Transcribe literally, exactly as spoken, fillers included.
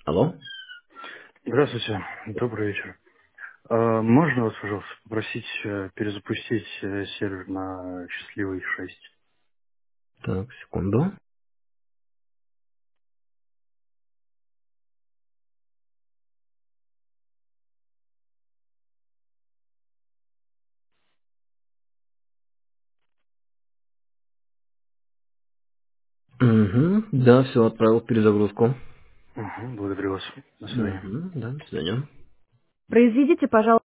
Алло? Здравствуйте, добрый вечер. А, можно вас, пожалуйста, попросить э, перезапустить э, сервер на счастливый шесть? Так, секунду. Угу, да, все, отправил в перезагрузку. Угу, благодарю вас. До свидания. Угу, да, до свидания. Произведите, пожалуйста.